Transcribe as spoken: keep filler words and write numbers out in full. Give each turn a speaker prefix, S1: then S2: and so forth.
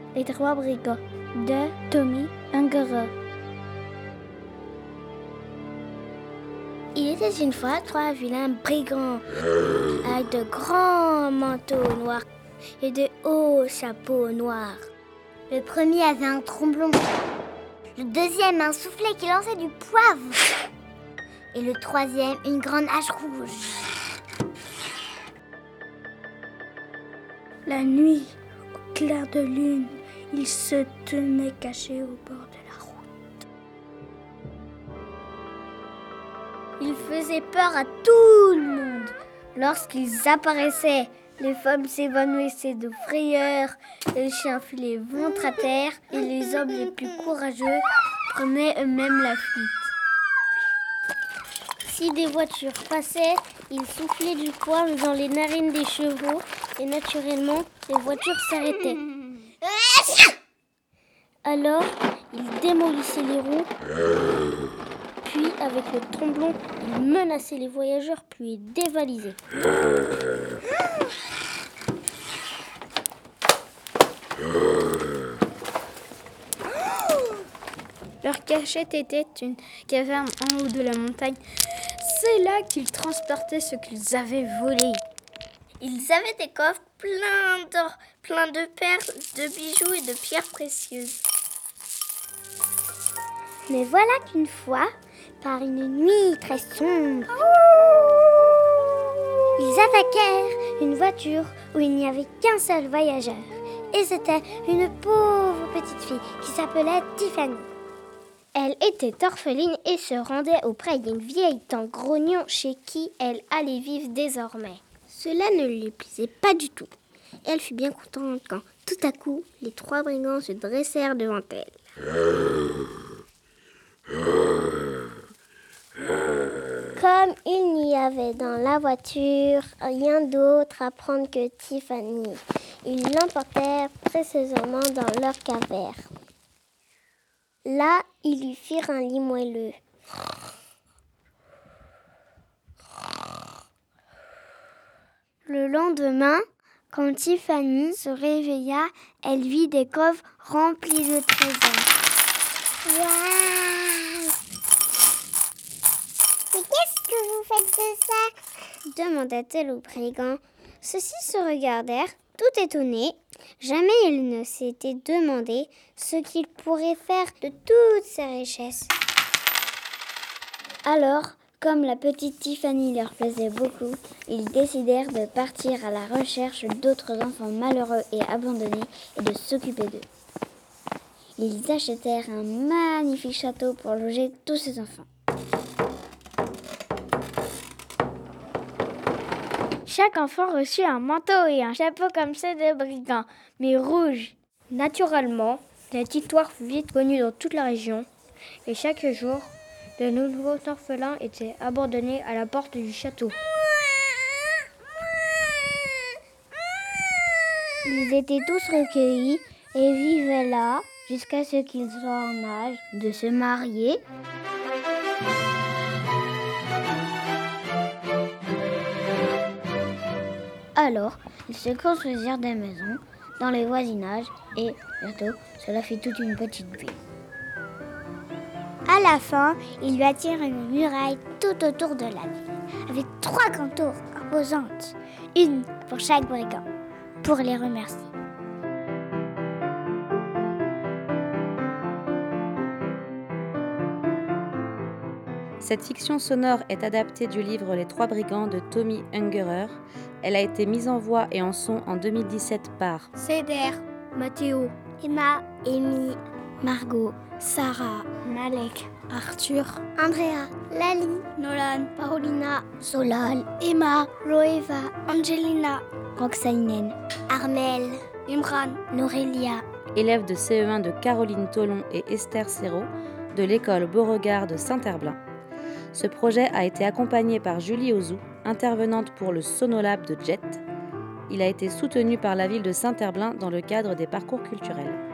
S1: Les Trois Brigands de Tommy Ungerer. Il était une fois trois vilains brigands avec de grands manteaux noirs et de hauts chapeaux noirs. Le premier avait un tromblon, le deuxième un soufflet qui lançait du poivre et le troisième une grande hache rouge. La nuit, au clair de lune, ils se tenaient cachés au bord de la route. Ils faisaient peur à tout le monde. Lorsqu'ils apparaissaient, les femmes s'évanouissaient de frayeur, les chiens filaient ventre à terre et les hommes les plus courageux prenaient eux-mêmes la fuite. Si des voitures passaient, ils soufflaient du poivre dans les narines des chevaux et naturellement, les voitures s'arrêtaient. Alors, ils démolissaient les roues, puis avec le tromblon, ils menaçaient les voyageurs puis les dévalisaient. Leur cachette était une caverne en haut de la montagne. C'est là qu'ils transportaient ce qu'ils avaient volé. Ils avaient des coffres pleins d'or, pleins de perles, de bijoux et de pierres précieuses. Mais voilà qu'une fois, par une nuit très sombre, ils attaquèrent une voiture où il n'y avait qu'un seul voyageur. Et c'était une pauvre petite fille qui s'appelait Tiffany. Elle était orpheline et se rendait auprès d'une vieille tante grognon chez qui elle allait vivre désormais. Cela ne lui plaisait pas du tout. Elle fut bien contente quand, tout à coup, les trois brigands se dressèrent devant elle. Comme il n'y avait dans la voiture rien d'autre à prendre que Tiffany, ils l'emportèrent précieusement dans leur caverne. Là, ils lui firent un lit moelleux. Le lendemain, quand Tiffany se réveilla, elle vit des coffres remplis de trésors. Waouh! Mais qu'est-ce que vous faites de ça? Demanda-t-elle aux brigands. Ceux-ci se regardèrent, tout étonnés. Jamais ils ne s'étaient demandé ce qu'ils pourraient faire de toutes ces richesses. Alors, comme la petite Tiffany leur plaisait beaucoup, ils décidèrent de partir à la recherche d'autres enfants malheureux et abandonnés et de s'occuper d'eux. Ils achetèrent un magnifique château pour loger tous ces enfants. Chaque enfant reçut un manteau et un chapeau comme ceux des brigands, mais rouge. Naturellement, cette histoire fut vite connue dans toute la région, et chaque jour, de nouveaux orphelins étaient abandonnés à la porte du château. Ils étaient tous recueillis et vivaient là jusqu'à ce qu'ils soient en âge de se marier. Alors, ils se construisirent des maisons dans les voisinages et, bientôt, cela fit toute une petite ville. À la fin, ils bâtirent une muraille tout autour de la ville, avec trois grandes tours imposantes, une pour chaque brigand, pour les remercier.
S2: Cette fiction sonore est adaptée du livre Les Trois Brigands de Tommy Ungerer. Elle a été mise en voix et en son en deux mille dix-sept par
S1: Céder, Mathéo, Emma, Amy, Margot, Sarah, Malek, Arthur, Andrea, Lali, Nolan, Paulina, Solal, Emma, Loeva, Angelina, Roxainen, Armel, Imran, Norelia.
S2: élève de C E un de Caroline Tolon et Esther Serrault de l'école Beauregard de Saint-Herblain. Ce projet a été accompagné par Julie Ozou, intervenante pour le Sonolab de Jet. Il a été soutenu par la ville de Saint-Herblain dans le cadre des parcours culturels.